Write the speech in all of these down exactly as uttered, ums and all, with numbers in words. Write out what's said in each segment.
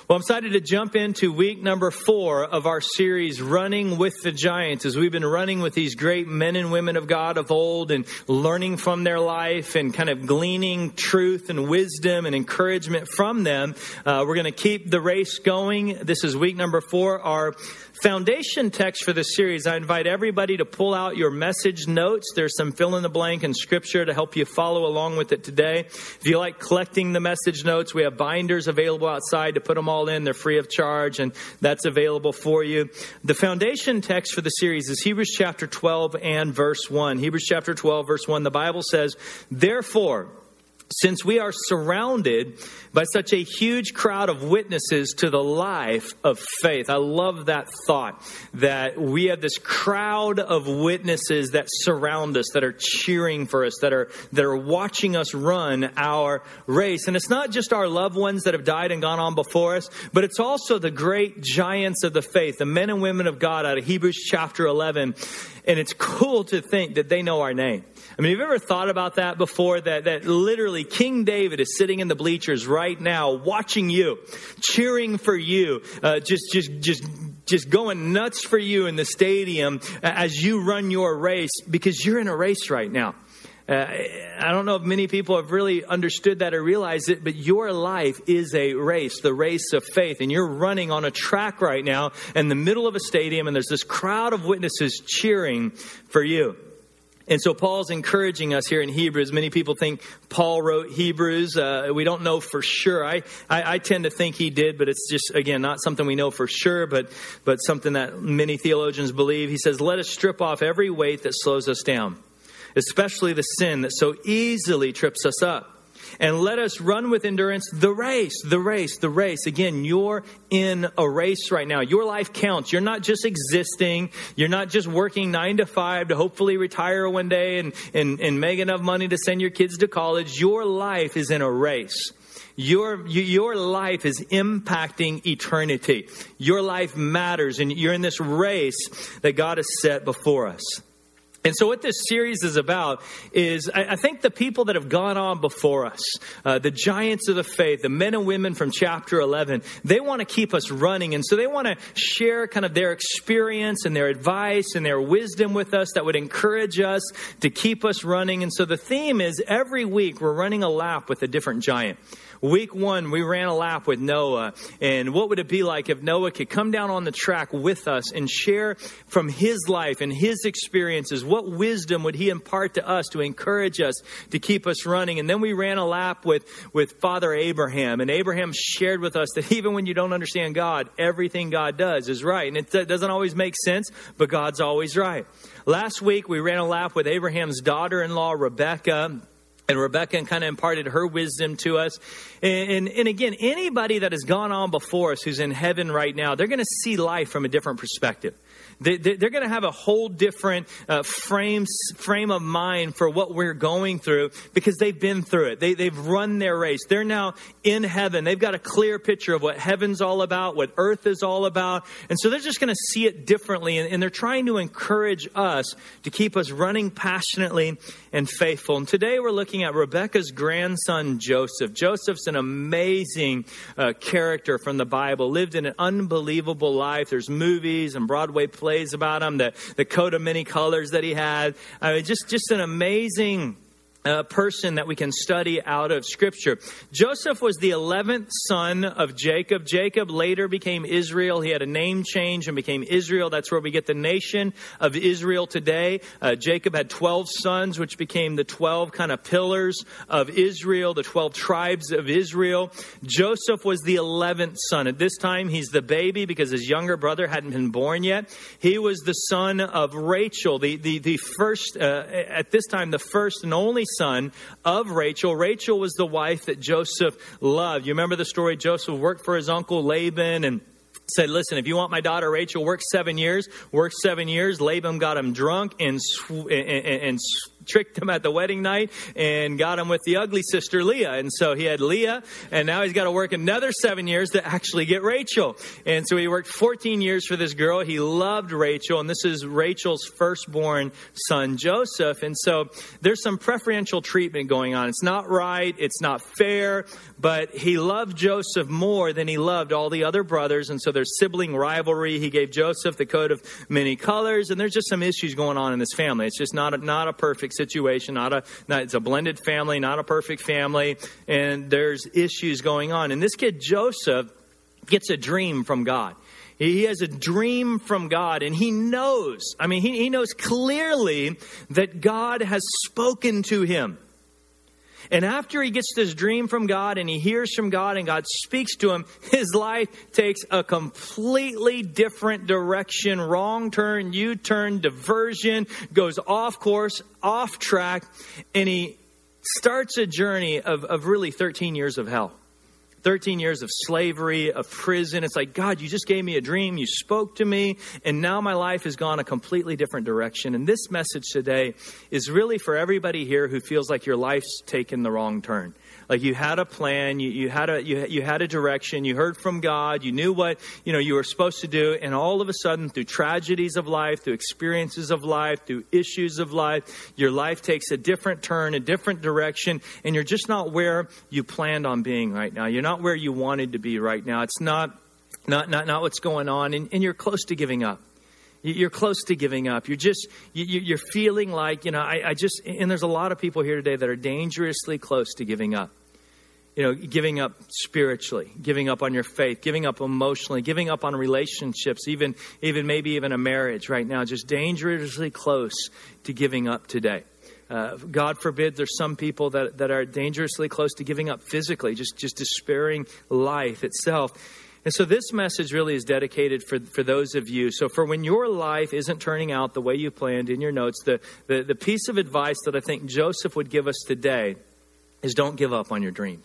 Well, I'm excited to jump into week number four of our series, Running with the Giants, as we've been running with these great men and women of God of old and learning from their life and kind of gleaning truth and wisdom and encouragement from them. Uh, we're going to keep the race going. This is week number four. Our foundation text for this series, I invite everybody to pull out your message notes. There's some fill in the blank and scripture to help you follow along with it today. If you like collecting the message notes, we have binders available outside to put them all in. They're free of charge, and that's available for you. The foundation text for the series is Hebrews chapter twelve and verse one. Hebrews chapter twelve, verse one, the Bible says, "Therefore, since we are surrounded by such a huge crowd of witnesses to the life of faith." I love that thought, that we have this crowd of witnesses that surround us, that are cheering for us, that are that are watching us run our race. And it's not just our loved ones that have died and gone on before us, but it's also the great giants of the faith, the men and women of God out of Hebrews chapter eleven. And it's cool to think that they know our name. I mean, have you ever thought about that before? That that literally King David is sitting in the bleachers right now, watching you, cheering for you, uh, just just just just going nuts for you in the stadium as you run your race, because you're in a race right now. Uh, I don't know if many people have really understood that or realized it, but your life is a race, the race of faith. And you're running on a track right now in the middle of a stadium, and there's this crowd of witnesses cheering for you. And so Paul's encouraging us here in Hebrews. Many people think Paul wrote Hebrews. Uh, we don't know for sure. I, I, I tend to think he did, but it's just, again, not something we know for sure, but, but something that many theologians believe. He says, "Let us strip off every weight that slows us down, especially the sin that so easily trips us up. And let us run with endurance the race, the race, the race." Again, you're in a race right now. Your life counts. You're not just existing. You're not just working nine to five to hopefully retire one day and, and, and make enough money to send your kids to college. Your life is in a race. Your, your life is impacting eternity. Your life matters, and you're in this race that God has set before us. And so what this series is about is, I think the people that have gone on before us, uh, the giants of the faith, the men and women from chapter eleven, they want to keep us running. And so they want to share kind of their experience and their advice and their wisdom with us that would encourage us to keep us running. And so the theme is every week we're running a lap with a different giant. Week one, we ran a lap with Noah. And what would it be like if Noah could come down on the track with us and share from his life and his experiences? What wisdom would he impart to us to encourage us to keep us running? And then we ran a lap with, with Father Abraham. And Abraham shared with us that even when you don't understand God, everything God does is right. And it doesn't always make sense, but God's always right. Last week, we ran a lap with Abraham's daughter-in-law, Rebecca. And Rebecca kind of imparted her wisdom to us. And, and, and again, anybody that has gone on before us who's in heaven right now, they're going to see life from a different perspective. They, they, they're going to have a whole different uh, frame, frame of mind for what we're going through because they've been through it. They, they've run their race. They're now in heaven. They've got a clear picture of what heaven's all about, what earth is all about. And so they're just going to see it differently. And, and they're trying to encourage us to keep us running passionately and faithful. And today we're looking at Rebecca's grandson, Joseph. Joseph's an amazing uh, character from the Bible, lived in an unbelievable life. There's movies and Broadway plays about him, the, the coat of many colors that he had. I mean, just, just an amazing Uh, person that we can study out of Scripture. Joseph was the eleventh son of Jacob. Jacob later became Israel. He had a name change and became Israel. That's where we get the nation of Israel today. Uh, Jacob had twelve sons, which became the twelve kind of pillars of Israel, the twelve tribes of Israel. Joseph was the eleventh son. At this time, he's the baby because his younger brother hadn't been born yet. He was the son of Rachel, the, the, the first, uh, at this time, the first and only son of Rachel. Rachel was the wife that Joseph loved. You remember the story? Joseph worked for his uncle Laban, and said, listen, if you want my daughter Rachel, work seven years, work seven years. Laban got him drunk and, sw- and, and, and tricked him at the wedding night and got him with the ugly sister Leah. And so he had Leah, and now he's got to work another seven years to actually get Rachel. And so he worked fourteen years for this girl. He loved Rachel, and this is Rachel's firstborn son, Joseph. And so there's some preferential treatment going on. It's not right. It's not fair, but he loved Joseph more than he loved all the other brothers. And so there's sibling rivalry. He gave Joseph the coat of many colors, and there's just some issues going on in this family. It's just not a, not a perfect situation. Not a, not, it's a blended family, not a perfect family. And there's issues going on. And this kid, Joseph, gets a dream from God. He has a dream from God, and he knows, I mean, he, he knows clearly that God has spoken to him. And after he gets this dream from God and he hears from God and God speaks to him, his life takes a completely different direction. Wrong turn, U-turn, diversion, goes off course, off track. And he starts a journey of, of really thirteen years of hell. thirteen years of slavery, of prison. It's like, God, you just gave me a dream. You spoke to me. And now my life has gone a completely different direction. And this message today is really for everybody here who feels like your life's taken the wrong turn. Like you had a plan, you, you had a you, you had a direction, you heard from God, you knew what you know you were supposed to do, and all of a sudden, through tragedies of life, through experiences of life, through issues of life, your life takes a different turn, a different direction, and you're just not where you planned on being right now. You're not where you wanted to be right now. It's not not not, not what's going on, and, and you're close to giving up. You're close to giving up. You're just, you're feeling like, you know, I, I just, and there's a lot of people here today that are dangerously close to giving up. You know, giving up spiritually, giving up on your faith, giving up emotionally, giving up on relationships, even, even maybe even a marriage right now, just dangerously close to giving up today. Uh, God forbid there's some people that, that are dangerously close to giving up physically, just, just despairing life itself. And so this message really is dedicated for, for those of you. So for when your life isn't turning out the way you planned in your notes, the, the, the piece of advice that I think Joseph would give us today is don't give up on your dreams.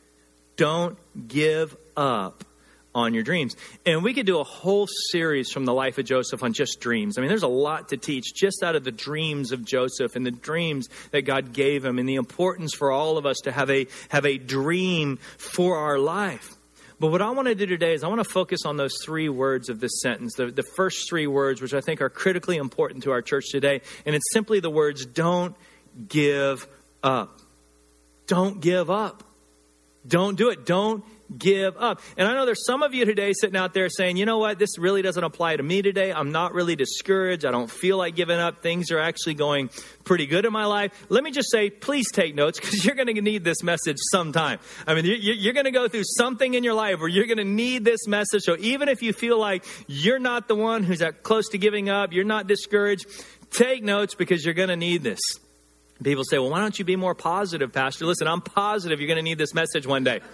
Don't give up on your dreams. And we could do a whole series from the life of Joseph on just dreams. I mean, there's a lot to teach just out of the dreams of Joseph and the dreams that God gave him and the importance for all of us to have a, have a dream for our life. But what I want to do today is I want to focus on those three words of this sentence, the, the first three words, which I think are critically important to our church today. And it's simply the words, don't give up. Don't give up. Don't do it. Don't give up. And I know there's some of you today sitting out there saying, you know what, this really doesn't apply to me today. I'm not really discouraged. I don't feel like giving up. Things are actually going pretty good in my life. Let me just say, please take notes because you're going to need this message sometime. I mean, you're going to go through something in your life where you're going to need this message. So even if you feel like you're not the one who's close to giving up, you're not discouraged, take notes because you're going to need this. People say, well, why don't you be more positive, Pastor? Listen, I'm positive you're going to need this message one day.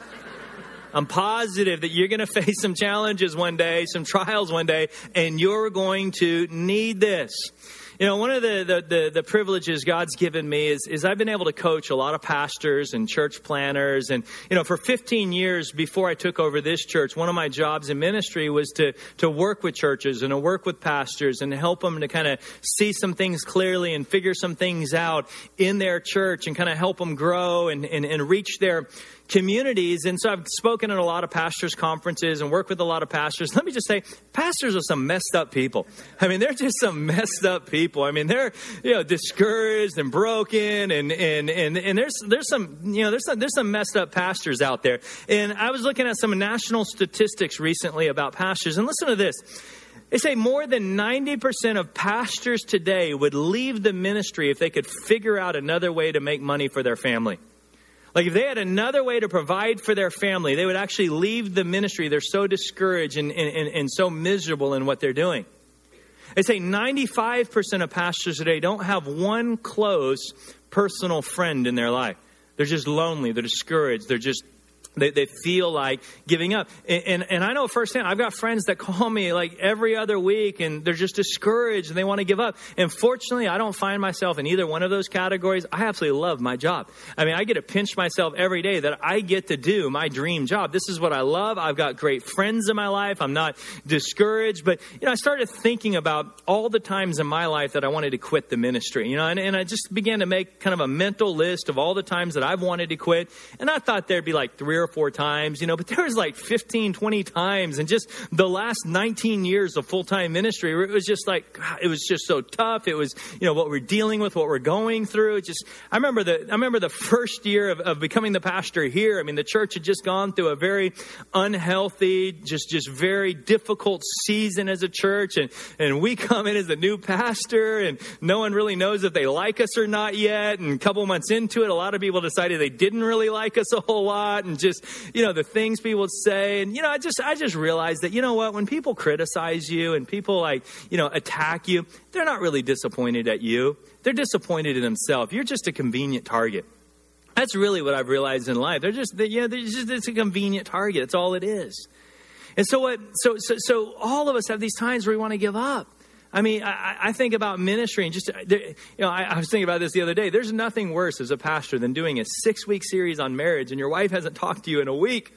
I'm positive that you're going to face some challenges one day, some trials one day, and you're going to need this. You know, one of the, the, the, the privileges God's given me is, is I've been able to coach a lot of pastors and church planners. And, you know, for fifteen years before I took over this church, one of my jobs in ministry was to, to work with churches and to work with pastors and to help them to kind of see some things clearly and figure some things out in their church and kind of help them grow and, and, and reach their communities. And so I've spoken at a lot of pastors' conferences and worked with a lot of pastors. Let me just say, pastors are some messed up people. I mean, they're just some messed up people. I mean, they're, you know, discouraged and broken and, and, and, and there's, there's some, you know, there's some, there's some messed up pastors out there. And I was looking at some national statistics recently about pastors, and listen to this. They say more than ninety percent of pastors today would leave the ministry if they could figure out another way to make money for their family. Like if they had another way to provide for their family, they would actually leave the ministry. They're so discouraged and, and, and so miserable in what they're doing. They say ninety-five percent of pastors today don't have one close personal friend in their life. They're just lonely. They're discouraged. They're just They, they feel like giving up. And, and, and I know firsthand, I've got friends that call me like every other week and they're just discouraged and they want to give up. And fortunately, I don't find myself in either one of those categories. I absolutely love my job. I mean, I get to pinch myself every day that I get to do my dream job. This is what I love. I've got great friends in my life. I'm not discouraged. But, you know, I started thinking about all the times in my life that I wanted to quit the ministry, you know, and, and I just began to make kind of a mental list of all the times that I've wanted to quit. And I thought there'd be like three or four times, you know, but there was like fifteen, twenty times. And just the last nineteen years of full-time ministry, it was just like, God, it was just so tough. It was, you know, what we're dealing with, what we're going through. It just, I remember the, I remember the first year of, of becoming the pastor here. I mean, the church had just gone through a very unhealthy, just, just very difficult season as a church. And, and we come in as a new pastor and no one really knows if they like us or not yet. And a couple months into it, a lot of people decided they didn't really like us a whole lot. And just, you know, the things people would say. And, you know, I just, I just realized that, you know what, when people criticize you and people like, you know, attack you, they're not really disappointed at you. They're disappointed in themselves. You're just a convenient target. That's really what I've realized in life. They're just, they, yeah, they're just, it's a convenient target. That's all it is. And so what, so, so, so all of us have these times where we want to give up. I mean, I, I think about ministry and just, you know, I, I was thinking about this the other day. There's nothing worse as a pastor than doing a six-week series on marriage and your wife hasn't talked to you in a week.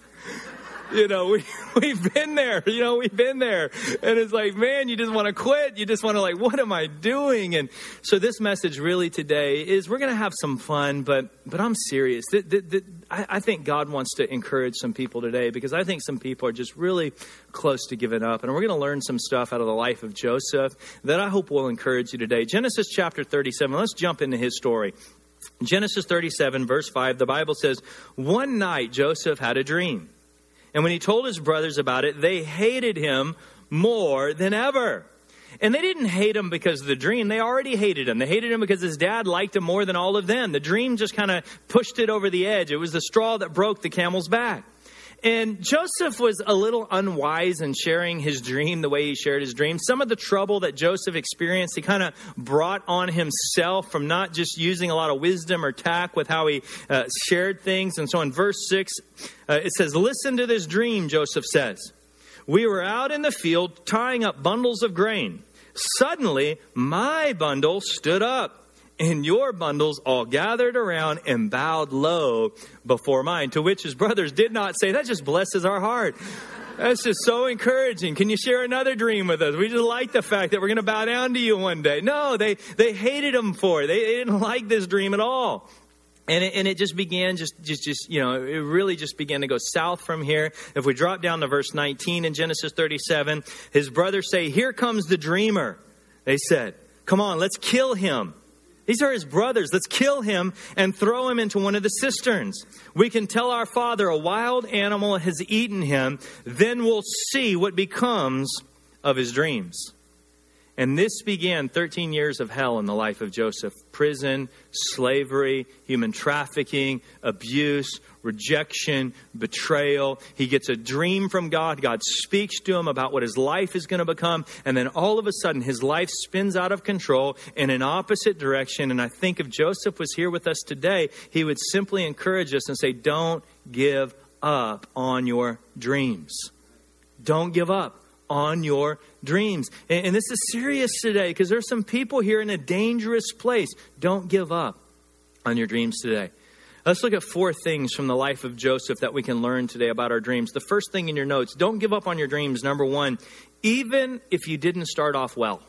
You know, we, we've been there, you know, we've been there. And it's like, man, you just want to quit. You just want to like, what am I doing? And so this message really today is we're going to have some fun, but but I'm serious. The, the, the, I, I think God wants to encourage some people today because I think some people are just really close to giving up. And we're going to learn some stuff out of the life of Joseph that I hope will encourage you today. Genesis chapter thirty-seven, let's jump into his story. Genesis thirty-seven, verse five, the Bible says, one night Joseph had a dream. And when he told his brothers about it, they hated him more than ever. And they didn't hate him because of the dream. They already hated him. They hated him because his dad liked him more than all of them. The dream just kind of pushed it over the edge. It was the straw that broke the camel's back. And Joseph was a little unwise in sharing his dream the way he shared his dream. Some of the trouble that Joseph experienced, he kind of brought on himself from not just using a lot of wisdom or tact with how he uh, shared things. And so in verse six, uh, it says, listen to this dream, Joseph says. We were out in the field tying up bundles of grain. Suddenly, my bundle stood up. And your bundles all gathered around and bowed low before mine. To which his brothers did not say, that just blesses our heart. That's just so encouraging. Can you share another dream with us? We just like the fact that we're going to bow down to you one day. No, they, they hated him for it. They, they didn't like this dream at all. And it, and it just began, just, just, just, you know, it really just began to go south from here. If we drop down to verse nineteen in Genesis thirty-seven, his brothers say, here comes the dreamer. They said, come on, let's kill him. These are his brothers. Let's kill him and throw him into one of the cisterns. We can tell our father a wild animal has eaten him. Then we'll see what becomes of his dreams. And this began thirteen years of hell in the life of Joseph. Prison, slavery, human trafficking, abuse, rejection, betrayal. He gets a dream from God. God speaks to him about what his life is going to become. And then all of a sudden, his life spins out of control in an opposite direction. And I think if Joseph was here with us today, he would simply encourage us and say, don't give up on your dreams. Don't give up on your dreams. And, and this is serious today because there's some people here in a dangerous place. Don't give up on your dreams today. Let's look at four things from the life of Joseph that we can learn today about our dreams. The first thing in your notes, don't give up on your dreams. Number one, even if you didn't start off well.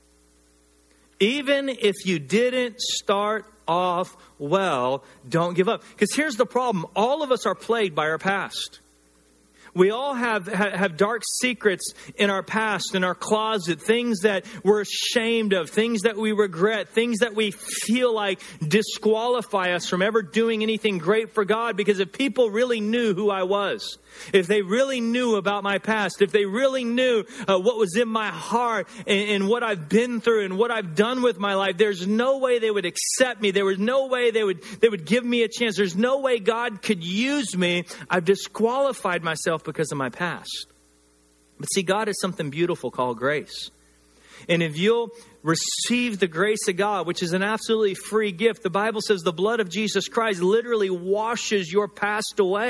Even if you didn't start off well, don't give up. Because here's the problem. All of us are plagued by our past. We all have, have dark secrets in our past, in our closet, things that we're ashamed of, things that we regret, things that we feel like disqualify us from ever doing anything great for God. Because if people really knew who I was, if they really knew about my past, if they really knew uh, what was in my heart and, and what I've been through and what I've done with my life, there's no way they would accept me. There was no way they would, they would give me a chance. There's no way God could use me. I've disqualified myself because of my past. But see, God has something beautiful called grace. And if you'll receive the grace of God, which is an absolutely free gift, the Bible says the blood of Jesus Christ literally washes your past away.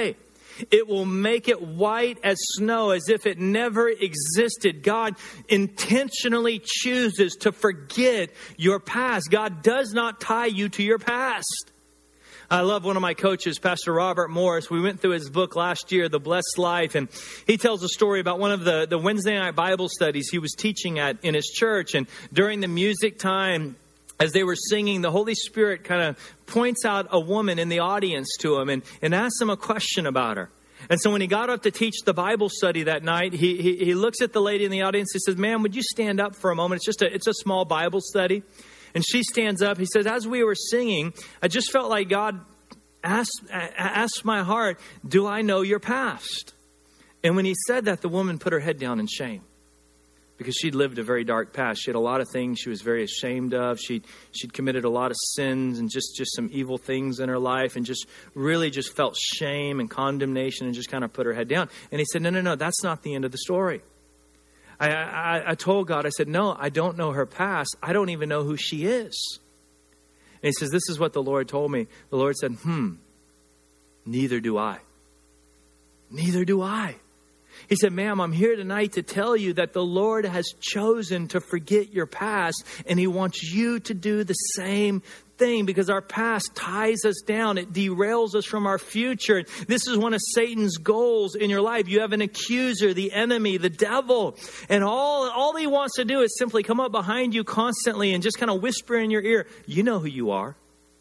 It will make it white as snow, as if it never existed. God intentionally chooses to forget your past. God does not tie you to your past. I love one of my coaches, Pastor Robert Morris. We went through his book last year, The Blessed Life, and he tells a story about one of the, the Wednesday night Bible studies he was teaching at in his church. And during the music time, as they were singing, the Holy Spirit kind of points out a woman in the audience to him and, and asks him a question about her. And so when he got up to teach the Bible study that night, he, he, he looks at the lady in the audience. He says, "Ma'am, would you stand up for a moment? It's just a, it's a small Bible study." And she stands up. He says, "As we were singing, I just felt like God asked, asked my heart, do I know your past?" And when he said that, the woman put her head down in shame, because she'd lived a very dark past. She had a lot of things she was very ashamed of. She'd, she'd committed a lot of sins and just, just some evil things in her life, and just really just felt shame and condemnation and just kind of put her head down. And he said, no, no, no, that's not the end of the story. I, I, I told God, I said, no, I don't know her past. I don't even know who she is. And he says, this is what the Lord told me. The Lord said, hmm, neither do I. Neither do I. He said, ma'am, I'm here tonight to tell you that the Lord has chosen to forget your past, and he wants you to do the same thing, because our past ties us down. It derails us from our future. This is one of Satan's goals in your life. You have an accuser, the enemy, the devil, and all, all he wants to do is simply come up behind you constantly and just kind of whisper in your ear, you know who you are.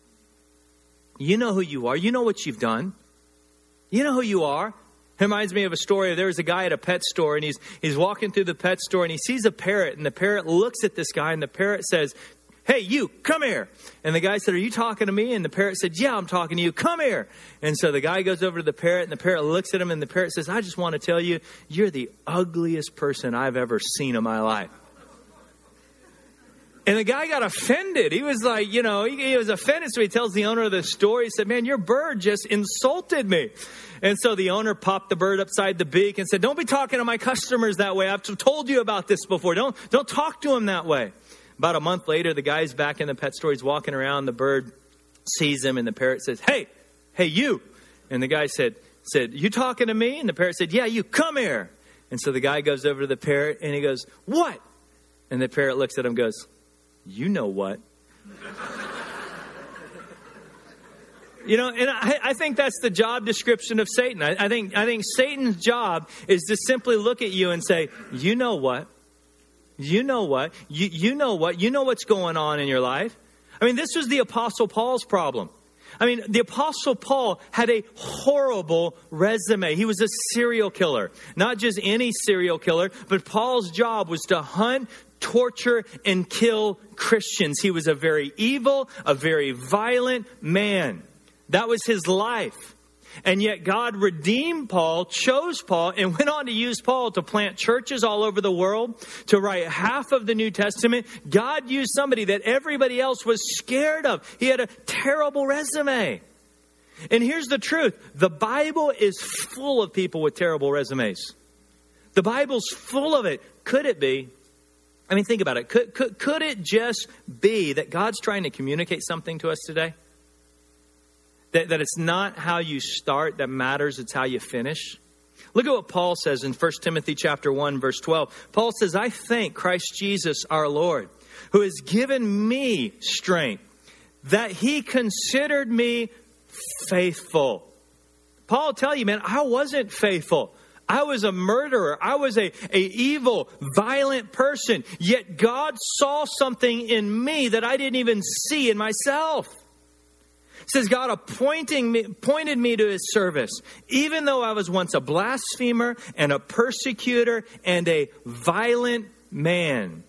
You know who you are. You know what you've done. You know who you are. It reminds me of a story. There was a guy at a pet store, and he's he's walking through the pet store, and he sees a parrot, and the parrot looks at this guy, and the parrot says, "Hey, you, come here." And the guy said, "Are you talking to me?" And the parrot said, "Yeah, I'm talking to you. Come here." And so the guy goes over to the parrot, and the parrot looks at him, and the parrot says, "I just want to tell you, you're the ugliest person I've ever seen in my life." And the guy got offended. He was like, you know, he, he was offended. So he tells the owner of the store, he said, "Man, your bird just insulted me." And so the owner popped the bird upside the beak and said, "Don't be talking to my customers that way. I've told you about this before. Don't, don't talk to him that way." About a month later, the guy's back in the pet store. He's walking around. The bird sees him, and the parrot says, "Hey, hey, you." And the guy said, said, "You talking to me?" And the parrot said, "Yeah, you, come here." And so the guy goes over to the parrot, and he goes, "What?" And the parrot looks at him and goes, "You know what?" You know, and I, I think that's the job description of Satan. I, I think I think Satan's job is to simply look at you and say, "You know what? You know what? You, you know what? You know what's going on in your life." I mean, this was the Apostle Paul's problem. I mean, the Apostle Paul had a horrible resume. He was a serial killer. Not just any serial killer, but Paul's job was to hunt, torture, and kill Christians. He was a very evil, a very violent man. That was his life. And yet God redeemed Paul, chose Paul, and went on to use Paul to plant churches all over the world, to write half of the New Testament. God used somebody that everybody else was scared of. He had a terrible resume. And here's the truth. The Bible is full of people with terrible resumes. The Bible's full of it. Could it be? I mean, think about it. Could, could, could it just be that God's trying to communicate something to us today? That, that it's not how you start that matters, it's how you finish. Look at what Paul says in First Timothy chapter one, verse twelve. Paul says, "I thank Christ Jesus our Lord, who has given me strength, that he considered me faithful." Paul will tell you, man, I wasn't faithful. I was a murderer. I was a, a evil, violent person. Yet God saw something in me that I didn't even see in myself. It says God appointing me, appointed me to his service, even though I was once a blasphemer and a persecutor and a violent man.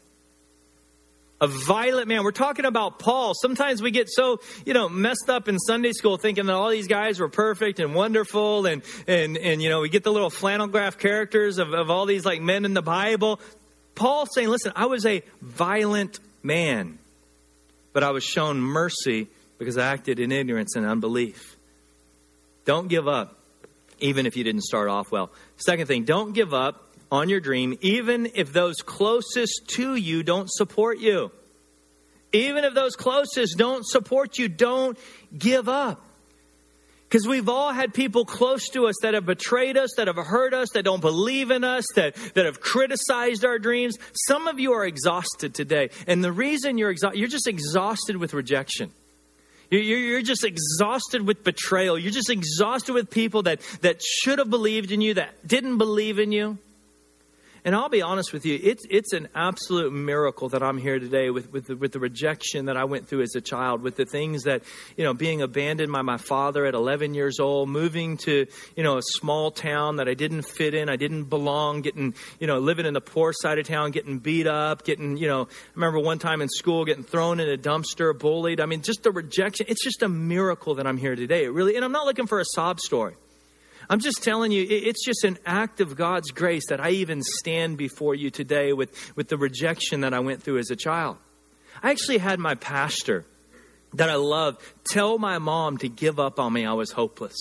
A violent man. We're talking about Paul. Sometimes we get so, you know, messed up in Sunday school thinking that all these guys were perfect and wonderful. And, and, and you know, we get the little flannel graph characters of, of all these like men in the Bible. Paul's saying, listen, I was a violent man, but I was shown mercy because I acted in ignorance and unbelief. Don't give up, even if you didn't start off well. Second thing, don't give up on your dream, even if those closest to you don't support you. Even if those closest don't support you, don't give up. Because we've all had people close to us that have betrayed us, that have hurt us, that don't believe in us, that, that have criticized our dreams. Some of you are exhausted today. And the reason you're exhausted, you're just exhausted with rejection. You're, you're just exhausted with betrayal. You're just exhausted with people that, that should have believed in you, that didn't believe in you. And I'll be honest with you, it's it's an absolute miracle that I'm here today with with the, with the rejection that I went through as a child, with the things that, you know, being abandoned by my father at eleven years old, moving to, you know, a small town that I didn't fit in, I didn't belong, getting, you know, living in the poor side of town, getting beat up, getting, you know, I remember one time in school getting thrown in a dumpster, bullied. I mean, just the rejection. It's just a miracle that I'm here today. It really, and I'm not looking for a sob story. I'm just telling you, it's just an act of God's grace that I even stand before you today with, with the rejection that I went through as a child. I actually had my pastor that I loved tell my mom to give up on me. I was hopeless.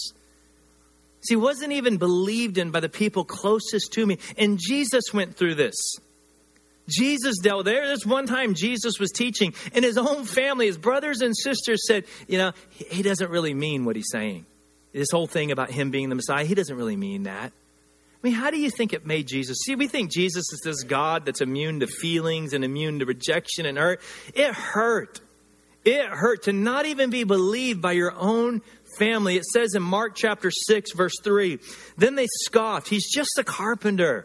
See, wasn't even believed in by the people closest to me. And Jesus went through this. Jesus dealt there. This one time Jesus was teaching, and his own family, his brothers and sisters said, you know, he doesn't really mean what he's saying. This whole thing about him being the Messiah, he doesn't really mean that. I mean, how do you think it made Jesus? See, we think Jesus is this God that's immune to feelings and immune to rejection and hurt. It hurt. It hurt to not even be believed by your own family. It says in Mark chapter six, verse three, then they scoffed. He's just a carpenter.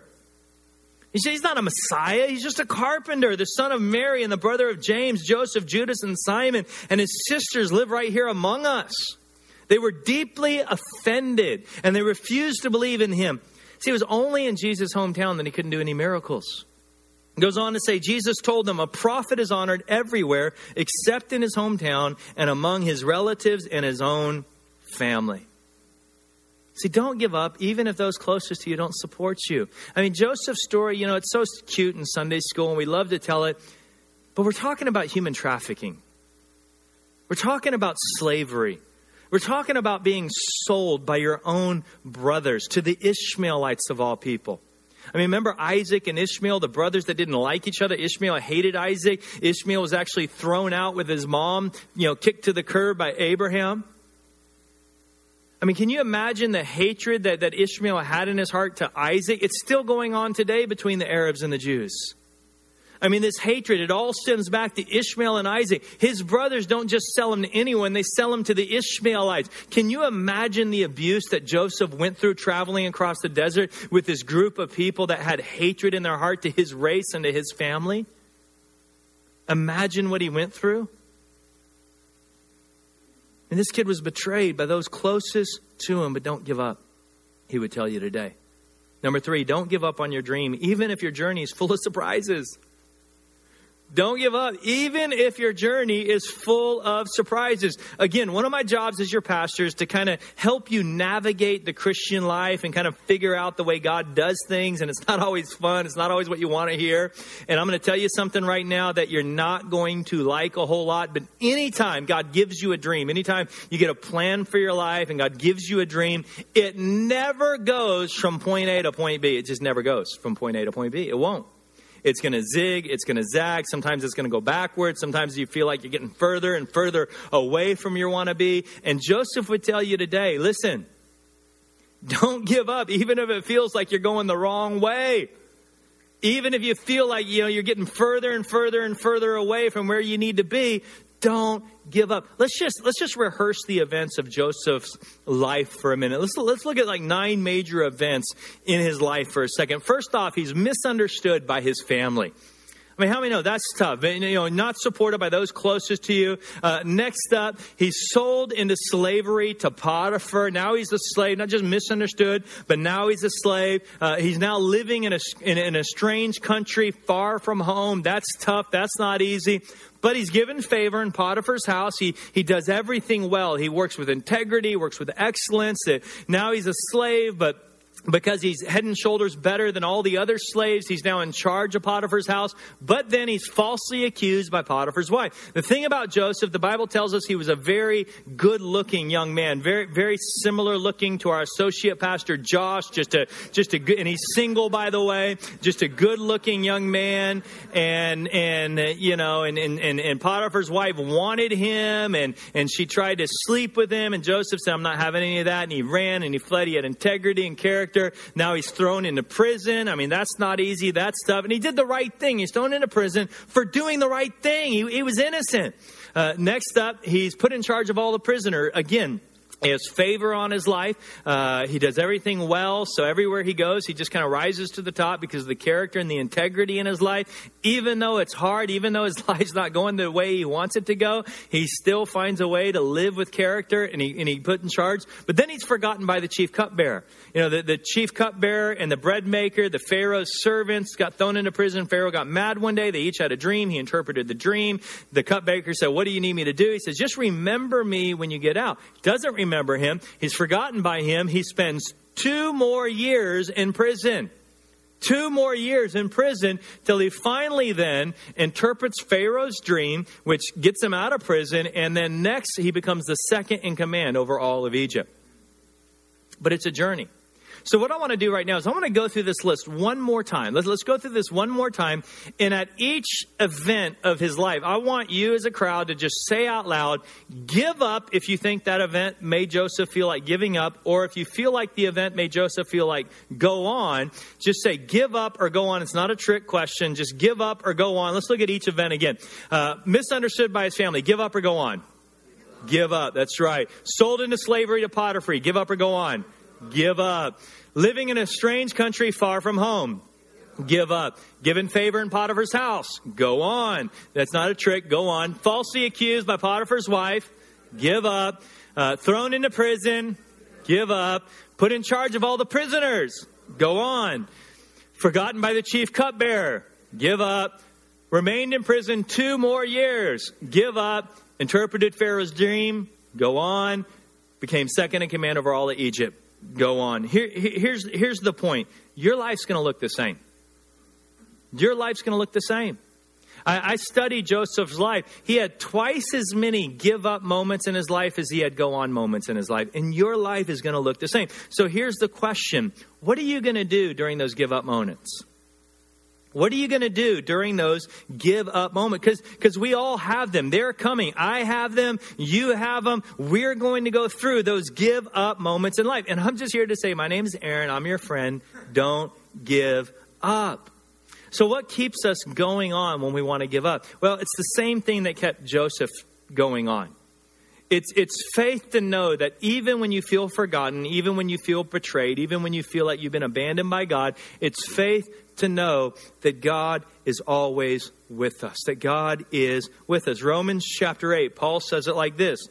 He said he's not a Messiah. He's just a carpenter, the son of Mary and the brother of James, Joseph, Judas, and Simon. And his sisters live right here among us. They were deeply offended, and they refused to believe in him. See, it was only in Jesus' hometown that he couldn't do any miracles. It goes on to say, Jesus told them, a prophet is honored everywhere except in his hometown and among his relatives and his own family. See, don't give up, even if those closest to you don't support you. I mean, Joseph's story, you know, it's so cute in Sunday school, and we love to tell it. But we're talking about human trafficking. We're talking about slavery. We're talking about being sold by your own brothers to the Ishmaelites of all people. I mean, remember Isaac and Ishmael, the brothers that didn't like each other? Ishmael hated Isaac. Ishmael was actually thrown out with his mom, you know, kicked to the curb by Abraham. I mean, can you imagine the hatred that, that Ishmael had in his heart to Isaac? It's still going on today between the Arabs and the Jews. I mean, this hatred, it all stems back to Ishmael and Isaac. His brothers don't just sell him to anyone. They sell him to the Ishmaelites. Can you imagine the abuse that Joseph went through traveling across the desert with this group of people that had hatred in their heart to his race and to his family? Imagine what he went through. And this kid was betrayed by those closest to him, but don't give up, he would tell you today. Number three, don't give up on your dream, even if your journey is full of surprises. Don't give up, even if your journey is full of surprises. Again, one of my jobs as your pastor is to kind of help you navigate the Christian life and kind of figure out the way God does things. And it's not always fun. It's not always what you want to hear. And I'm going to tell you something right now that you're not going to like a whole lot. But anytime God gives you a dream, anytime you get a plan for your life and God gives you a dream, it never goes from point A to point B. It just never goes from point A to point B. It won't. It's going to zig. It's going to zag. Sometimes it's going to go backwards. Sometimes you feel like you're getting further and further away from your want to be. And Joseph would tell you today, listen, don't give up, even if it feels like you're going the wrong way. Even if you feel like, you know, you're getting further and further and further away from where you need to be, don't give up. Let's just let's just rehearse the events of Joseph's life for a minute. Let's let's look at like nine major events in his life for a second. First off, he's misunderstood by his family. I mean, how many know that's tough? You know, not supported by those closest to you. Uh, next up, he's sold into slavery to Potiphar. Now he's a slave, not just misunderstood, but now he's a slave. Uh, he's now living in a, in, in a strange country far from home. That's tough. That's not easy. But he's given favor in Potiphar's house. He he does everything well. He works with integrity, works with excellence. Now he's a slave, but because he's head and shoulders better than all the other slaves. He's now in charge of Potiphar's house, but then he's falsely accused by Potiphar's wife. The thing about Joseph, the Bible tells us he was a very good-looking young man, very, very similar looking to our associate pastor Josh. Just a, just a good, and he's single, by the way. Just a good-looking young man, and and uh, you know, and, and and and Potiphar's wife wanted him, and and she tried to sleep with him, and Joseph said, "I'm not having any of that," and he ran and he fled. He had integrity and character. Now he's thrown into prison. I mean, that's not easy. That's tough. And he did the right thing. He's thrown into prison for doing the right thing. He, he was innocent. Uh, next up, he's put in charge of all the prisoner. Again, he has favor on his life. Uh, he does everything well. So everywhere he goes, he just kind of rises to the top because of the character and the integrity in his life. Even though it's hard, even though his life's not going the way he wants it to go, he still finds a way to live with character, and he, and he put in charge. But then he's forgotten by the chief cupbearer. You know, the, the chief cupbearer and the bread maker, the Pharaoh's servants, got thrown into prison. Pharaoh got mad one day. They each had a dream. He interpreted the dream. The cupbearer said, "What do you need me to do?" He says, "Just remember me when you get out." He doesn't remember him. He's forgotten by him. He spends two more years in prison. Two more years in prison till he finally then interprets Pharaoh's dream, which gets him out of prison. And then next, he becomes the second in command over all of Egypt. But it's a journey. So what I want to do right now is I want to go through this list one more time. Let's, let's go through this one more time. And at each event of his life, I want you as a crowd to just say out loud, give up if you think that event made Joseph feel like giving up. Or if you feel like the event made Joseph feel like go on, just say give up or go on. It's not a trick question. Just give up or go on. Let's look at each event again. Uh, misunderstood by his family. Give up or go on. Give up. That's right. Sold into slavery to Potiphar. Give up or go on. Give up. Living in a strange country far from home. Give up. Given favor in Potiphar's house. Go on. That's not a trick. Go on. Falsely accused by Potiphar's wife. Give up. Uh, thrown into prison. Give up. Put in charge of all the prisoners. Go on. Forgotten by the chief cupbearer. Give up. Remained in prison two more years. Give up. Interpreted Pharaoh's dream. Go on. Became second in command over all of Egypt. Go on. Here, here's, here's the point. Your life's going to look the same. Your life's going to look the same. I, I studied Joseph's life. He had twice as many give up moments in his life as he had go on moments in his life. And your life is going to look the same. So here's the question. What are you going to do during those give up moments? What are you going to do during those give up moments? Because because we all have them. They're coming. I have them. You have them. We're going to go through those give up moments in life. And I'm just here to say, my name is Aaron. I'm your friend. Don't give up. So what keeps us going on when we want to give up? Well, it's the same thing that kept Joseph going on. It's it's faith to know that even when you feel forgotten, even when you feel betrayed, even when you feel like you've been abandoned by God, it's faith to know that God is always with us, that God is with us. Romans chapter eight, Paul says it like this,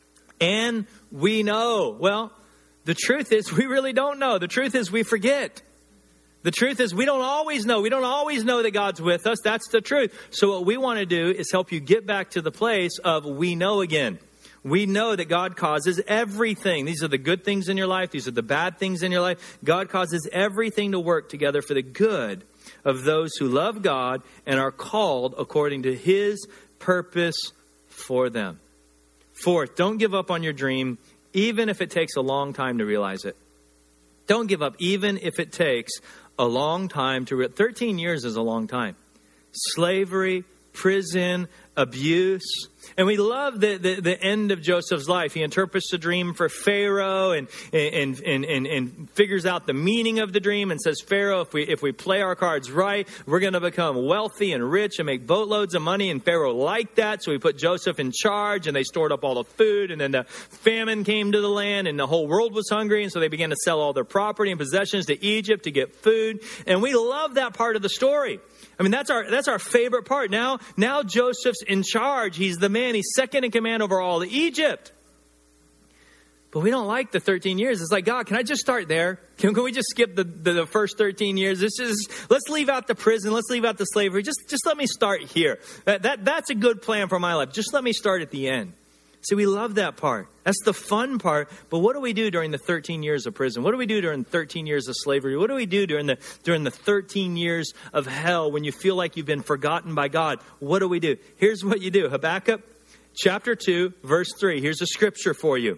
and we know. Well, the truth is we really don't know. The truth is we forget. The truth is we don't always know. We don't always know that God's with us. That's the truth. So what we want to do is help you get back to the place of we know again. We know that God causes everything. These are the good things in your life. These are the bad things in your life. God causes everything to work together for the good of those who love God and are called according to his purpose for them. Fourth, don't give up on your dream, even if it takes a long time to realize it. Don't give up, even if it takes a long time to realize. thirteen years is a long time. Slavery, prison, abuse. And we love the, the, the end of Joseph's life. He interprets the dream for Pharaoh and, and, and, and, and figures out the meaning of the dream and says, Pharaoh, if we, if we play our cards right, we're going to become wealthy and rich and make boatloads of money. And Pharaoh liked that. So he put Joseph in charge and they stored up all the food. And then the famine came to the land and the whole world was hungry. And so they began to sell all their property and possessions to Egypt to get food. And we love that part of the story. I mean, that's our that's our favorite part. Now, now Joseph's in charge. He's the man. He's second in command over all of Egypt. But we don't like the thirteen years. It's like, God, can I just start there? Can, can we just skip the, the, the first thirteen years? This is, let's leave out the prison. Let's leave out the slavery. Just, just let me start here. That, that That's a good plan for my life. Just let me start at the end. See, we love that part. That's the fun part. But what do we do during the thirteen years of prison? What do we do during thirteen years of slavery? What do we do during the during the thirteen years of hell when you feel like you've been forgotten by God? What do we do? Here's what you do. Habakkuk chapter two, verse three. Here's a scripture for you.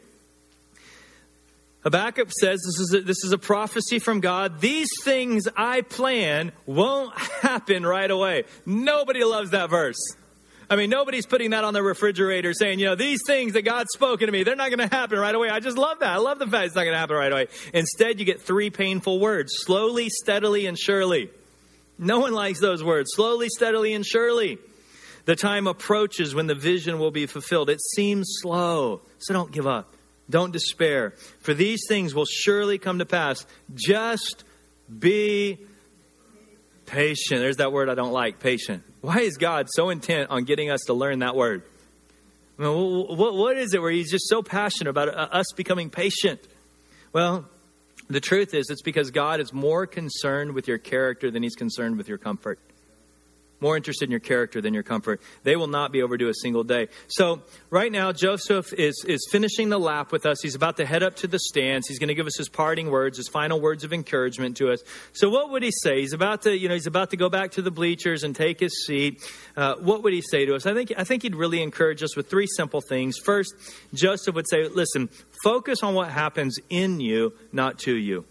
Habakkuk says, this is a, this is a prophecy from God. These things I plan won't happen right away. Nobody loves that verse. I mean, nobody's putting that on the refrigerator saying, you know, these things that God's spoken to me, they're not going to happen right away. I just love that. I love the fact it's not going to happen right away. Instead, you get three painful words: slowly, steadily, and surely. No one likes those words. Slowly, steadily, and surely. The time approaches when the vision will be fulfilled. It seems slow, so don't give up. Don't despair. For these things will surely come to pass. Just be patient. There's that word I don't like, patient. Why is God so intent on getting us to learn that word? I mean, what, what is it where he's just so passionate about us becoming patient? Well, the truth is it's because God is more concerned with your character than he's concerned with your comfort. More interested in your character than your comfort. They will not be overdue a single day. So right now, Joseph is, is finishing the lap with us. He's about to head up to the stands. He's going to give us his parting words, his final words of encouragement to us. So what would he say? He's about to, you know, he's about to go back to the bleachers and take his seat. Uh, what would he say to us? I think, I think he'd really encourage us with three simple things. First, Joseph would say, listen, focus on what happens in you, not to you.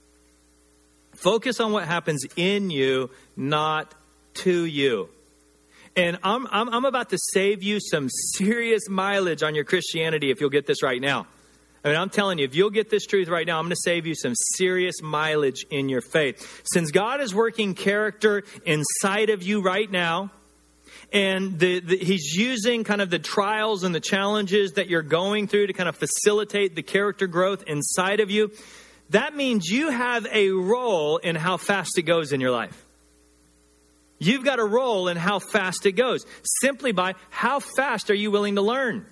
Focus on what happens in you, not to you. And I'm, I'm I'm about to save you some serious mileage on your Christianity if you'll get this right now. I mean, I'm telling you, if you'll get this truth right now, I'm going to save you some serious mileage in your faith. Since God is working character inside of you right now, and the, the, he's using kind of the trials and the challenges that you're going through to kind of facilitate the character growth inside of you, that means you have a role in how fast it goes in your life. You've got a role in how fast it goes, simply by how fast are you willing to learn?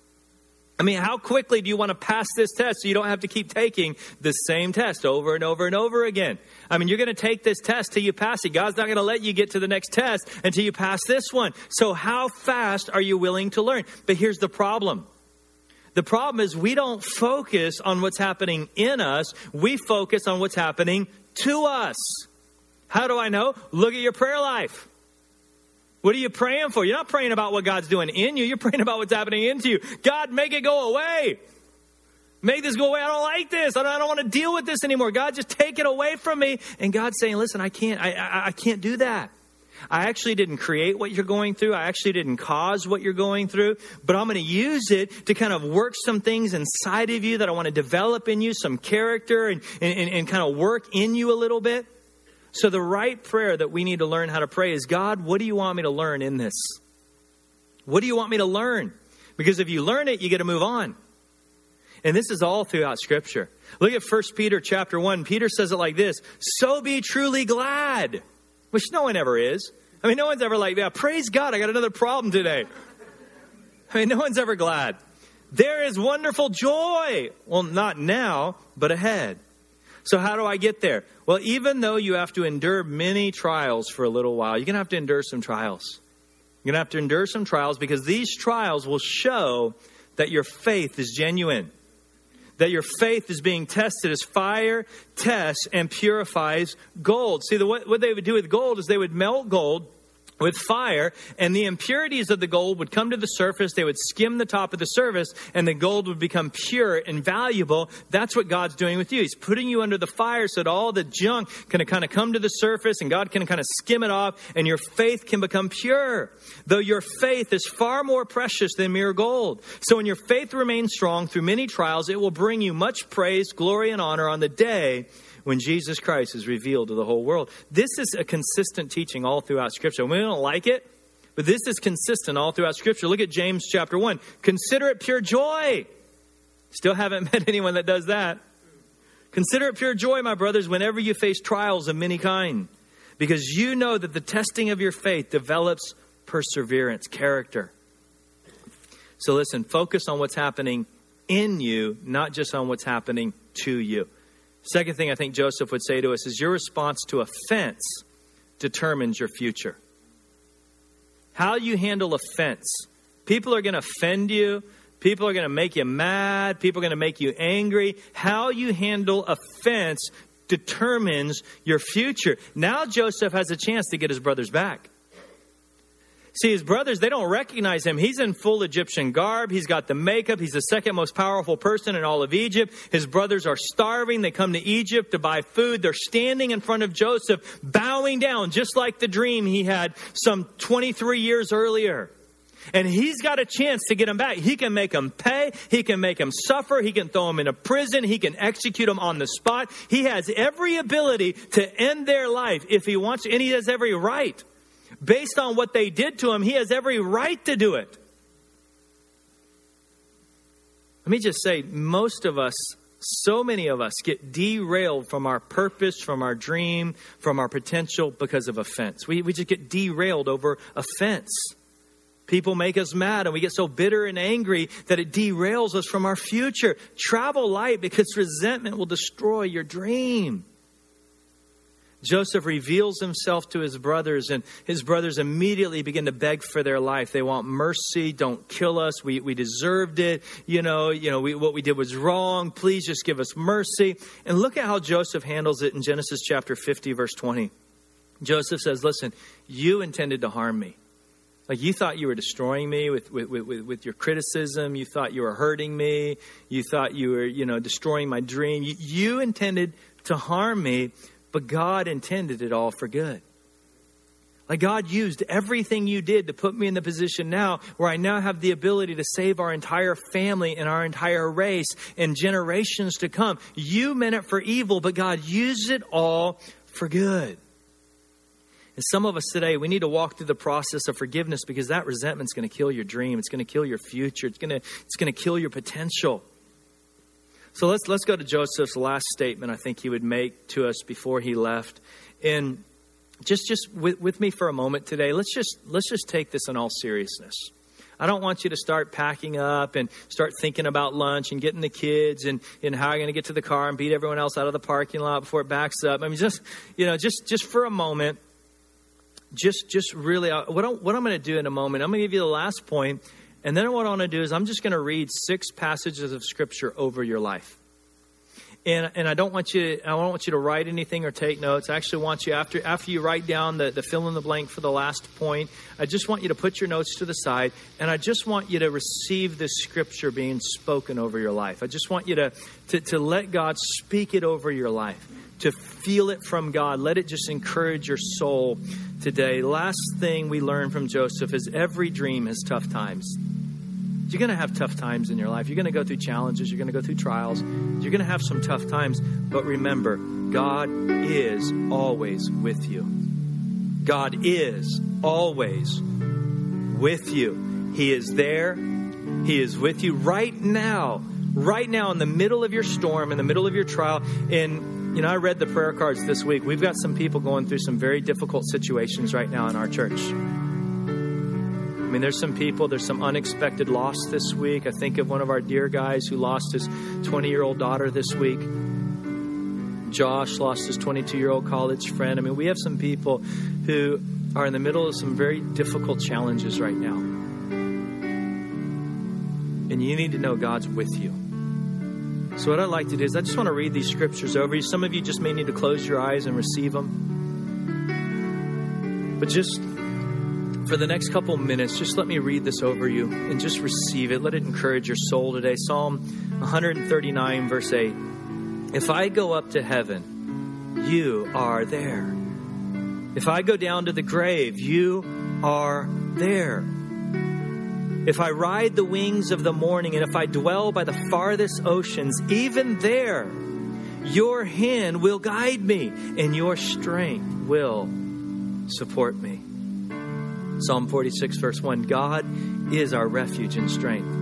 I mean, how quickly do you want to pass this test so you don't have to keep taking the same test over and over and over again? I mean, you're going to take this test till you pass it. God's not going to let you get to the next test until you pass this one. So how fast are you willing to learn? But here's the problem. The problem is we don't focus on what's happening in us. We focus on what's happening to us. How do I know? Look at your prayer life. What are you praying for? You're not praying about what God's doing in you. You're praying about what's happening into you. God, make it go away. Make this go away. I don't like this. I don't, I don't want to deal with this anymore. God, just take it away from me. And God's saying, listen, I can't, I, I, I can't do that. I actually didn't create what you're going through. I actually didn't cause what you're going through, but I'm going to use it to kind of work some things inside of you that I want to develop in you, some character and, and, and kind of work in you a little bit. So the right prayer that we need to learn how to pray is, God, what do you want me to learn in this? What do you want me to learn? Because if you learn it, you get to move on. And this is all throughout Scripture. Look at First Peter chapter one. Peter says it like this: so be truly glad, which no one ever is. I mean, no one's ever like, yeah, praise God, I got another problem today. I mean, no one's ever glad. There is wonderful joy. Well, not now, but ahead. So how do I get there? Well, even though you have to endure many trials for a little while, you're going to have to endure some trials. You're going to have to endure some trials because these trials will show that your faith is genuine. That your faith is being tested as fire tests and purifies gold. See, the, what, what they would do with gold is they would melt gold with fire, and the impurities of the gold would come to the surface. They would skim the top of the surface, and the gold would become pure and valuable. That's what God's doing with you. He's putting you under the fire so that all the junk can kind of come to the surface, and God can kind of skim it off, and your faith can become pure. Though your faith is far more precious than mere gold. So when your faith remains strong through many trials, it will bring you much praise, glory, and honor on the day when Jesus Christ is revealed to the whole world. This is a consistent teaching all throughout Scripture. We don't like it, but this is consistent all throughout Scripture. Look at James chapter one. Consider it pure joy. Still haven't met anyone that does that. Consider it pure joy, my brothers, whenever you face trials of many kind, because you know that the testing of your faith develops perseverance, character. So listen, focus on what's happening in you, not just on what's happening to you. Second thing I think Joseph would say to us is your response to offense determines your future. How you handle offense. People are going to offend you. People are going to make you mad. People are going to make you angry. How you handle offense determines your future. Now Joseph has a chance to get his brothers back. See, his brothers, they don't recognize him. He's in full Egyptian garb. He's got the makeup. He's the second most powerful person in all of Egypt. His brothers are starving. They come to Egypt to buy food. They're standing in front of Joseph, bowing down, just like the dream he had some twenty-three years earlier. And he's got a chance to get them back. He can make them pay. He can make them suffer. He can throw them in a prison. He can execute them on the spot. He has every ability to end their life if he wants, and he has every right. Based on what they did to him, he has every right to do it. Let me just say, most of us, so many of us get derailed from our purpose, from our dream, from our potential because of offense. We, we just get derailed over offense. People make us mad and we get so bitter and angry that it derails us from our future. Travel light because resentment will destroy your dream. Joseph reveals himself to his brothers, and his brothers immediately begin to beg for their life. They want mercy. Don't kill us. We we deserved it. You know, you know, we, what we did was wrong. Please just give us mercy. And look at how Joseph handles it in Genesis chapter fifty, verse twenty. Joseph says, listen, you intended to harm me. Like you thought you were destroying me with, with, with, with your criticism. You thought you were hurting me. You thought you were, you know, destroying my dream. You, you intended to harm me. But God intended it all for good. Like God used everything you did to put me in the position now where I now have the ability to save our entire family and our entire race and generations to come. You meant it for evil, but God used it all for good. And some of us today, we need to walk through the process of forgiveness because that resentment's going to kill your dream. It's going to kill your future. It's going to, it's going to kill your potential. So let's let's go to Joseph's last statement I think he would make to us before he left. And just just with, with me for a moment today, let's just let's just take this in all seriousness. I don't want you to start packing up and start thinking about lunch and getting the kids and, and how you're going to get to the car and beat everyone else out of the parking lot before it backs up. I mean, just, you know, just just for a moment, just just really, what, I, what I'm going to do in a moment, I'm going to give you the last point. And then what I want to do is I'm just going to read six passages of Scripture over your life. And and I don't want you to, I don't want you to write anything or take notes. I actually want you, after after you write down the, the fill in the blank for the last point, I just want you to put your notes to the side. And I just want you to receive this Scripture being spoken over your life. I just want you to, to, to let God speak it over your life. To feel it from God. Let it just encourage your soul today. Last thing we learn from Joseph is every dream has tough times. You're going to have tough times in your life. You're going to go through challenges. You're going to go through trials. You're going to have some tough times. But remember, God is always with you. God is always with you. He is there. He is with you right now. Right now in the middle of your storm, in the middle of your trial. And, you know, I read the prayer cards this week. We've got some people going through some very difficult situations right now in our church. I mean, there's some people, there's some unexpected loss this week. I think of one of our dear guys who lost his twenty-year-old daughter this week. Josh lost his twenty-two-year-old college friend. I mean, we have some people who are in the middle of some very difficult challenges right now. And you need to know God's with you. So what I'd like to do is I just want to read these scriptures over you. Some of you just may need to close your eyes and receive them. But just for the next couple minutes, just let me read this over you and just receive it. Let it encourage your soul today. Psalm one thirty-nine, verse eight. If I go up to heaven, you are there. If I go down to the grave, you are there. If I ride the wings of the morning, and if I dwell by the farthest oceans, even there, your hand will guide me, and your strength will support me. Psalm forty-six, verse one, God is our refuge and strength.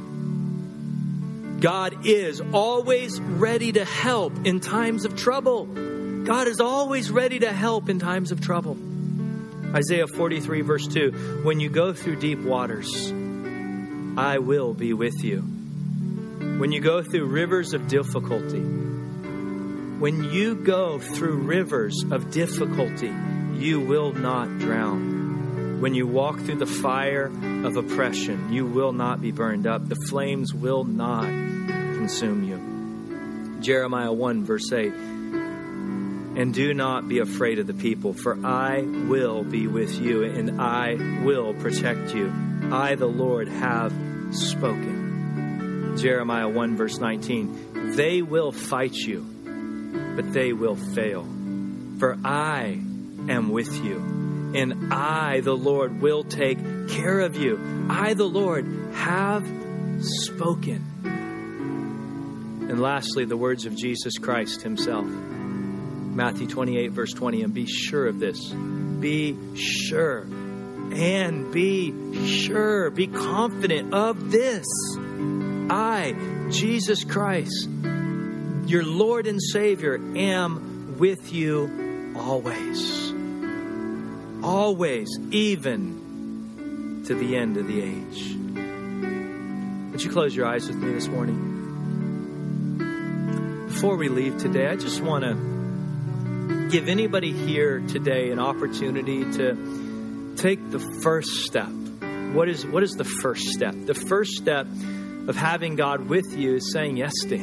God is always ready to help in times of trouble. God is always ready to help in times of trouble. Isaiah forty-three, verse two, when you go through deep waters, I will be with you. When you go through rivers of difficulty, when you go through rivers of difficulty, you will not drown. When you walk through the fire of oppression, you will not be burned up. The flames will not consume you. Jeremiah one, verse eight. And do not be afraid of the people, for I will be with you, and I will protect you. I, the Lord, have spoken. Jeremiah one, verse nineteen. They will fight you, but they will fail. For I am with you, and I, the Lord, will take care of you. I, the Lord, have spoken. And lastly, the words of Jesus Christ himself. Matthew twenty-eight, verse twenty, and be sure of this. Be sure. And be sure. Be confident of this. I, Jesus Christ, your Lord and Savior, am with you always. Always, even to the end of the age. Would you close your eyes with me this morning? Before we leave today, I just want to give anybody here today an opportunity to take the first step. What is, what is the first step? The first step of having God with you is saying yes to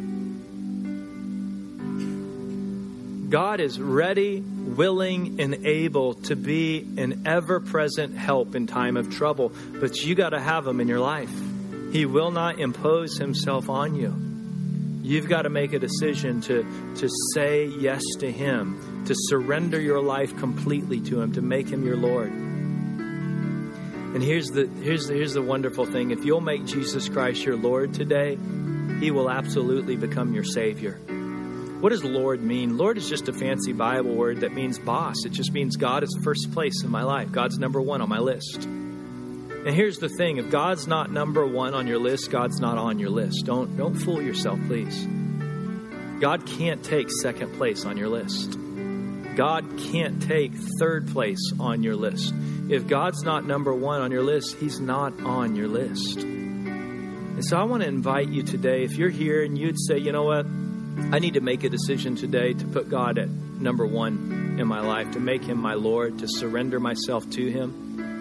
Him. God is ready, willing, and able to be an ever-present help in time of trouble. But you got to have Him in your life. He will not impose Himself on you. You've got to make a decision to, to say yes to Him, to surrender your life completely to Him, to make Him your Lord. And here's the, here's the, here's the wonderful thing. If you'll make Jesus Christ your Lord today, He will absolutely become your Savior. What does Lord mean? Lord is just a fancy Bible word that means boss. It just means God is first place in my life. God's number one on my list. And here's the thing. If God's not number one on your list, God's not on your list. Don't, don't fool yourself, please. God can't take second place on your list. God can't take third place on your list. If God's not number one on your list, He's not on your list. And so I want to invite you today, if you're here and you'd say, you know what, I need to make a decision today to put God at number one in my life, to make Him my Lord, to surrender myself to Him.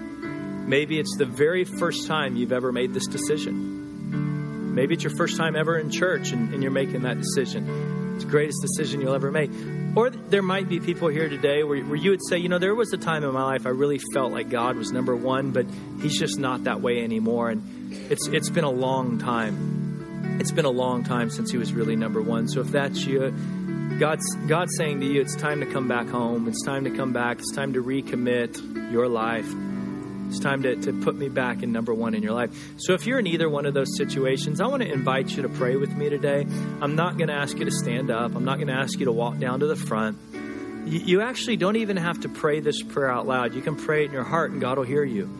Maybe it's the very first time you've ever made this decision. Maybe it's your first time ever in church and, and you're making that decision. It's the greatest decision you'll ever make. Or there might be people here today where, where you would say, you know, there was a time in my life I really felt like God was number one, but He's just not that way anymore. And it's it's been a long time. It's been a long time since He was really number one. So if that's you, God's, God's saying to you, it's time to come back home. It's time to come back. It's time to recommit your life. It's time to, to put me back in number one in your life. So if you're in either one of those situations, I want to invite you to pray with me today. I'm not going to ask you to stand up. I'm not going to ask you to walk down to the front. You, you actually don't even have to pray this prayer out loud. You can pray it in your heart and God will hear you.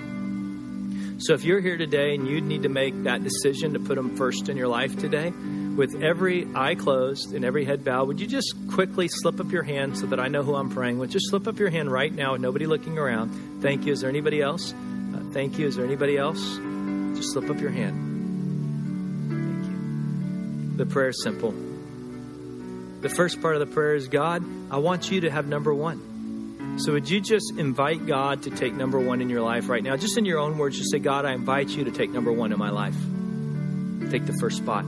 So if you're here today and you need to make that decision to put Him first in your life today, with every eye closed and every head bowed, would you just quickly slip up your hand so that I know who I'm praying with? Just slip up your hand right now with nobody looking around. Thank you. Is there anybody else? Uh, thank you. Is there anybody else? Just slip up your hand. Thank you. The prayer is simple. The first part of the prayer is, God, I want you to have number one. So would you just invite God to take number one in your life right now? Just in your own words, just say, God, I invite you to take number one in my life. Take the first spot.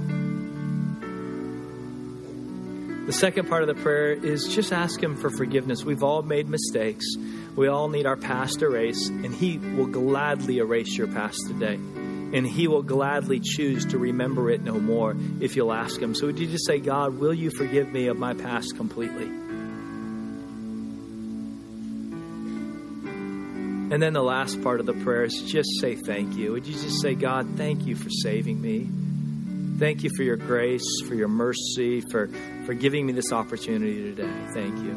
The second part of the prayer is just ask Him for forgiveness. We've all made mistakes. We all need our past erased, and He will gladly erase your past today. And He will gladly choose to remember it no more if you'll ask Him. So would you just say, God, will you forgive me of my past completely? And then the last part of the prayer is just say thank you. Would you just say, God, thank you for saving me. Thank you for your grace, for your mercy, for, for giving me this opportunity today. Thank you.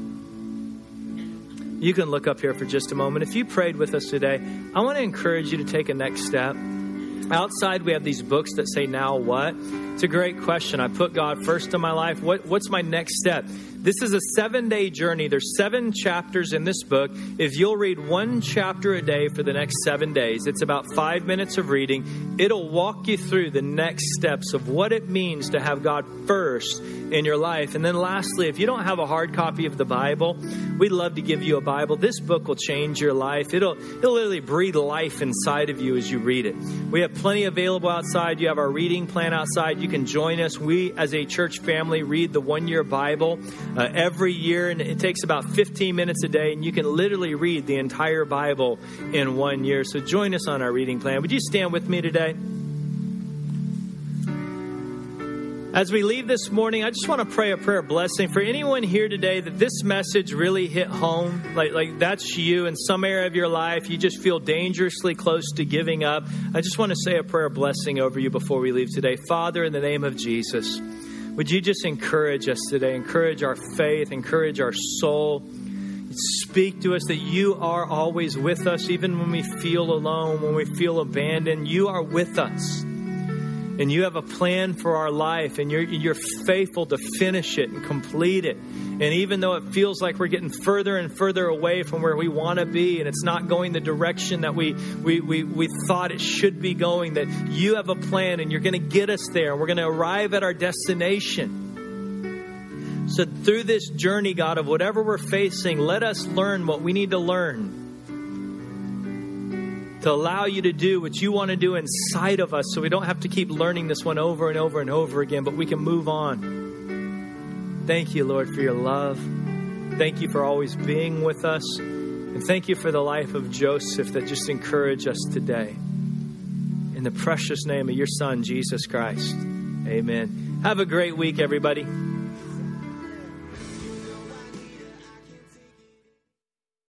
You can look up here for just a moment. If you prayed with us today, I want to encourage you to take a next step. Outside, we have these books that say, now what? It's a great question. I put God first in my life. What, what's my next step? This is a seven-day journey. There's seven chapters in this book. If you'll read one chapter a day for the next seven days, it's about five minutes of reading. It'll walk you through the next steps of what it means to have God first in your life. And then lastly, if you don't have a hard copy of the Bible, we'd love to give you a Bible. This book will change your life. It'll, it'll literally breathe life inside of you as you read it. We have plenty available outside. You have our reading plan outside. You can join us. We, as a church family, read the one-year Bible uh, every year, and it takes about fifteen minutes a day, and you can literally read the entire Bible in one year. So join us on our reading plan. Would you stand with me today? As we leave this morning, I just want to pray a prayer of blessing for anyone here today that this message really hit home. Like, like that's you in some area of your life. You just feel dangerously close to giving up. I just want to say a prayer of blessing over you before we leave today. Father, in the name of Jesus, would you just encourage us today? Encourage our faith, encourage our soul. Speak to us that you are always with us, even when we feel alone, when we feel abandoned. You are with us. And you have a plan for our life, and you're, you're faithful to finish it and complete it. And even though it feels like we're getting further and further away from where we want to be, and it's not going the direction that we, we, we, we thought it should be going, that you have a plan and you're going to get us there. We're going to arrive at our destination. So through this journey, God, of whatever we're facing, let us learn what we need to learn to allow you to do what you want to do inside of us, so we don't have to keep learning this one over and over and over again, but we can move on. Thank you, Lord, for your love. Thank you for always being with us. And thank you for the life of Joseph that just encouraged us today. In the precious name of your Son, Jesus Christ. Amen. Have a great week, everybody.